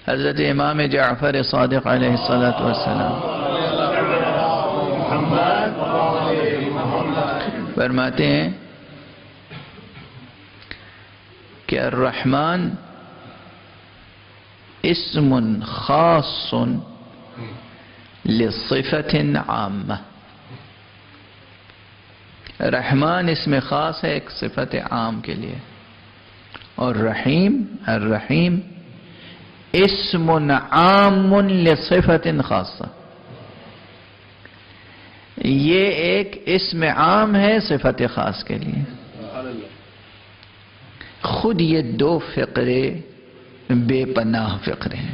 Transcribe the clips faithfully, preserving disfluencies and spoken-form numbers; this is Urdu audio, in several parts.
حضرت امام جعفر صادق علیہ الصلاۃ والسلام فرماتے ہیں کہ الرحمن اسم خاص لصفت عامہ، رحمان اسم خاص ہے ایک صفت عام کے لیے، اور رحیم الرحیم اسم عام لصفت خاصہ، یہ ایک اسم عام ہے صفت خاص کے لیے۔ خود یہ دو فقرے بے پناہ فقرے ہیں،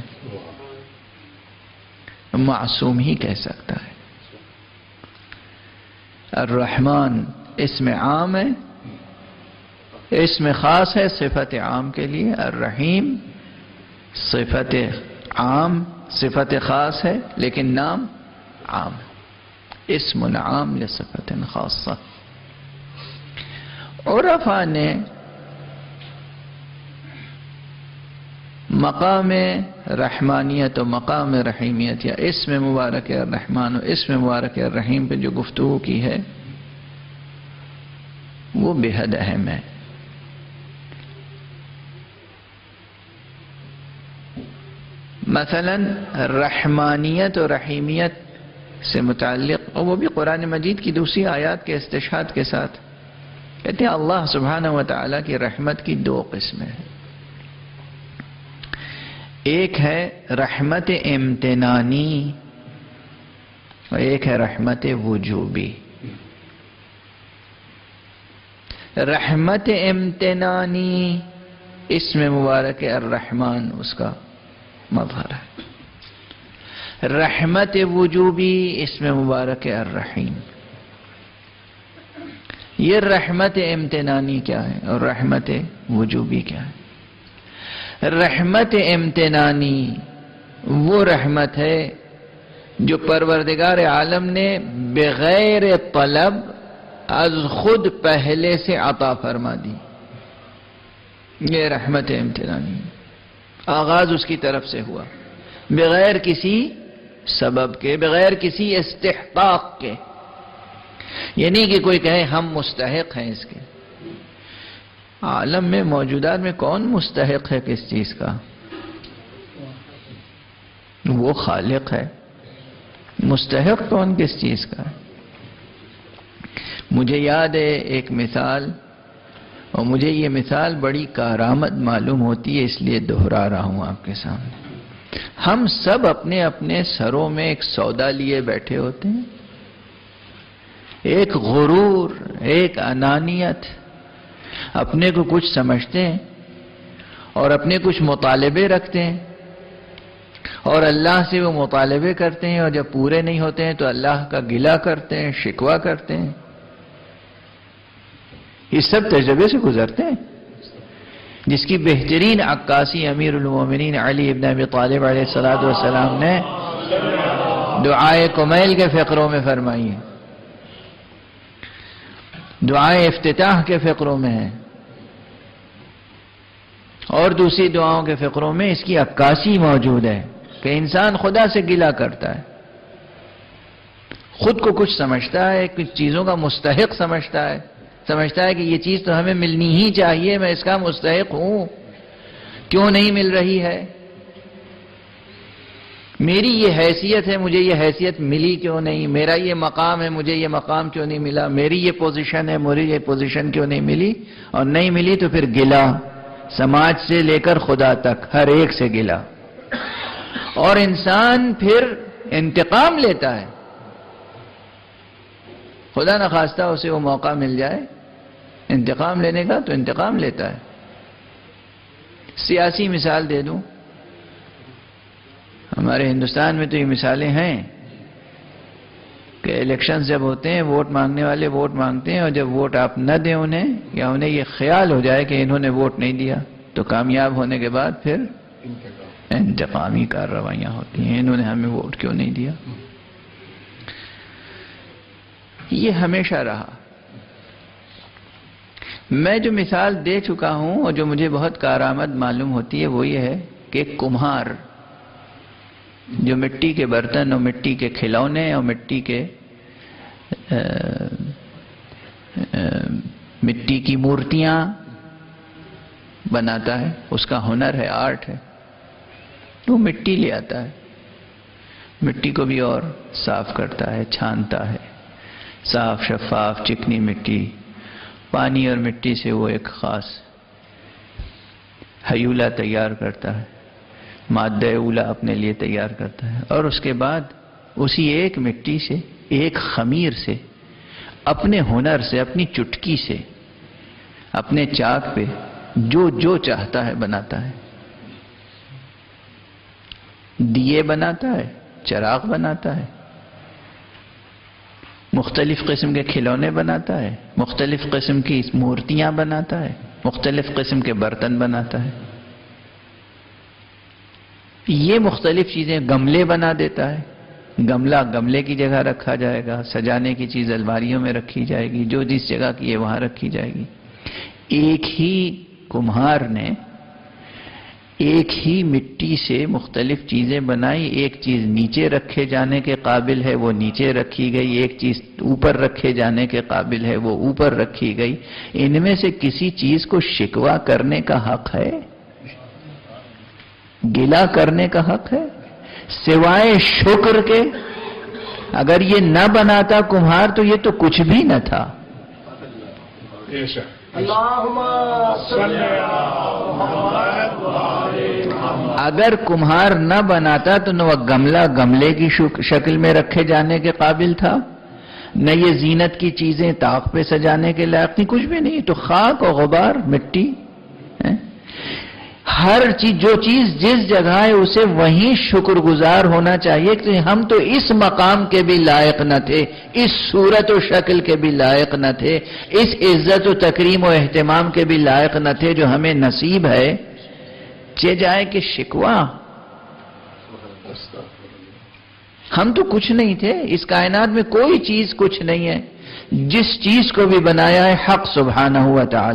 معصوم ہی کہہ سکتا ہے۔ الرحمن اسم عام ہے، اسم خاص ہے صفت عام کے لیے، الرحیم صفت عام صفت خاص ہے لیکن نام عام ہے، اسم عام لصفت خاصہ۔ عرفاء نے مقام رحمانیت و مقام رحیمیت یا اسم مبارک الرحمن و اسم مبارک الرحیم پہ جو گفتگو کی ہے وہ بے حد اہم ہے۔ مثلا رحمانیت و رحیمیت سے متعلق، اور وہ بھی قرآن مجید کی دوسری آیات کے استشہاد کے ساتھ، کہتے ہیں اللہ سبحانہ و تعالیٰ کی رحمت کی دو قسمیں ہیں، ایک ہے رحمت امتنانی اور ایک ہے رحمت وجوبی۔ رحمت امتنانی اسم مبارک الرحمن اس کا مظہر ہے، رحمت وجوبی اسم مبارک الرحیم۔ یہ رحمت امتنانی کیا ہے اور رحمت وجوبی کیا ہے؟ رحمت امتنانی وہ رحمت ہے جو پروردگار عالم نے بغیر طلب از خود پہلے سے عطا فرما دی، یہ رحمت امتنانی، آغاز اس کی طرف سے ہوا بغیر کسی سبب کے، بغیر کسی استحقاق کے، یعنی کہ کوئی کہے ہم مستحق ہیں اس کے۔ عالم میں موجودات میں کون مستحق ہے کس چیز کا؟ وہ خالق ہے، مستحق کون کس چیز کا؟ مجھے یاد ہے ایک مثال، اور مجھے یہ مثال بڑی کارآمد معلوم ہوتی ہے اس لیے دہرا رہا ہوں آپ کے سامنے۔ ہم سب اپنے اپنے سروں میں ایک سودا لیے بیٹھے ہوتے ہیں، ایک غرور، ایک انانیت، اپنے کو کچھ سمجھتے ہیں اور اپنے کچھ مطالبے رکھتے ہیں اور اللہ سے وہ مطالبے کرتے ہیں، اور جب پورے نہیں ہوتے ہیں تو اللہ کا گلہ کرتے ہیں، شکوہ کرتے ہیں۔ یہ سب تجربے سے گزرتے ہیں، جس کی بہترین عکاسی امیر المومنین علی ابن ابی طالب علیہ الصلوۃ والسلام نے دعائے کمیل کے فقروں میں فرمائی ہے، دعائے افتتاح کے فقروں میں ہے، اور دوسری دعاؤں کے فقروں میں اس کی عکاسی موجود ہے کہ انسان خدا سے گلہ کرتا ہے، خود کو کچھ سمجھتا ہے، کچھ چیزوں کا مستحق سمجھتا ہے، سمجھتا ہے کہ یہ چیز تو ہمیں ملنی ہی چاہیے، میں اس کا مستحق ہوں، کیوں نہیں مل رہی ہے؟ میری یہ حیثیت ہے، مجھے یہ حیثیت ملی کیوں نہیں؟ میرا یہ مقام ہے، مجھے یہ مقام کیوں نہیں ملا؟ میری یہ پوزیشن ہے، مجھے یہ پوزیشن کیوں نہیں ملی؟ اور نہیں ملی تو پھر گلہ، سماج سے لے کر خدا تک ہر ایک سے گلہ، اور انسان پھر انتقام لیتا ہے۔ خدا نخواستہ اسے وہ موقع مل جائے انتقام لینے کا تو انتقام لیتا ہے۔ سیاسی مثال دے دوں، ہمارے ہندوستان میں تو یہ مثالیں ہیں کہ الیکشنز جب ہوتے ہیں ووٹ مانگنے والے ووٹ مانگتے ہیں، اور جب ووٹ آپ نہ دیں انہیں، یا انہیں یہ خیال ہو جائے کہ انہوں نے ووٹ نہیں دیا، تو کامیاب ہونے کے بعد پھر انتقامی کارروائیاں ہوتی ہیں، انہوں نے ہمیں ووٹ کیوں نہیں دیا۔ یہ ہمیشہ رہا۔ میں جو مثال دے چکا ہوں اور جو مجھے بہت کارآمد معلوم ہوتی ہے وہ یہ ہے کہ ایک کمہار جو مٹی کے برتن اور مٹی کے کھلونے اور مٹی کے آ, آ, مٹی کی مورتیاں بناتا ہے، اس کا ہنر ہے، آرٹ ہے، وہ مٹی لے آتا ہے، مٹی کو بھی اور صاف کرتا ہے، چھانتا ہے، صاف شفاف چکنی مٹی، پانی اور مٹی سے وہ ایک خاص ہیولہ تیار کرتا ہے، مادہ اولا اپنے لیے تیار کرتا ہے، اور اس کے بعد اسی ایک مٹی سے، ایک خمیر سے، اپنے ہنر سے، اپنی چٹکی سے، اپنے چاک پہ جو جو چاہتا ہے بناتا ہے۔ دیے بناتا ہے، چراغ بناتا ہے، مختلف قسم کے کھلونے بناتا ہے، مختلف قسم کی مورتیاں بناتا ہے، مختلف قسم کے برتن بناتا ہے، یہ مختلف چیزیں، گملے بنا دیتا ہے، گملہ گملے کی جگہ رکھا جائے گا، سجانے کی چیز الماریوں میں رکھی جائے گی، جو جس جگہ کی ہے وہاں رکھی جائے گی۔ ایک ہی کمہار نے ایک ہی مٹی سے مختلف چیزیں بنائی، ایک چیز نیچے رکھے جانے کے قابل ہے وہ نیچے رکھی گئی، ایک چیز اوپر رکھے جانے کے قابل ہے وہ اوپر رکھی گئی۔ ان میں سے کسی چیز کو شکوہ کرنے کا حق ہے؟ گلہ کرنے کا حق ہے؟ سوائے شکر کے اگر یہ نہ بناتا کمہار تو یہ تو کچھ بھی نہ تھا۔ اگر کمہار نہ بناتا تو نہ وہ گملہ گملے کی شکل میں رکھے جانے کے قابل تھا، نہ یہ زینت کی چیزیں طاق پہ سجانے کے لائق تھی، کچھ بھی نہیں، تو خاک اور غبار، مٹی، ہر چیز، جو چیز جس جگہ ہے اسے وہیں شکر گزار ہونا چاہیے کہ ہم تو اس مقام کے بھی لائق نہ تھے، اس صورت و شکل کے بھی لائق نہ تھے، اس عزت و تکریم و اہتمام کے بھی لائق نہ تھے جو ہمیں نصیب ہے، چہ جائے کہ شکوہ۔ ہم تو کچھ نہیں تھے، اس کائنات میں کوئی چیز کچھ نہیں ہے، جس چیز کو بھی بنایا ہے حق سبحانہ و تعالی۔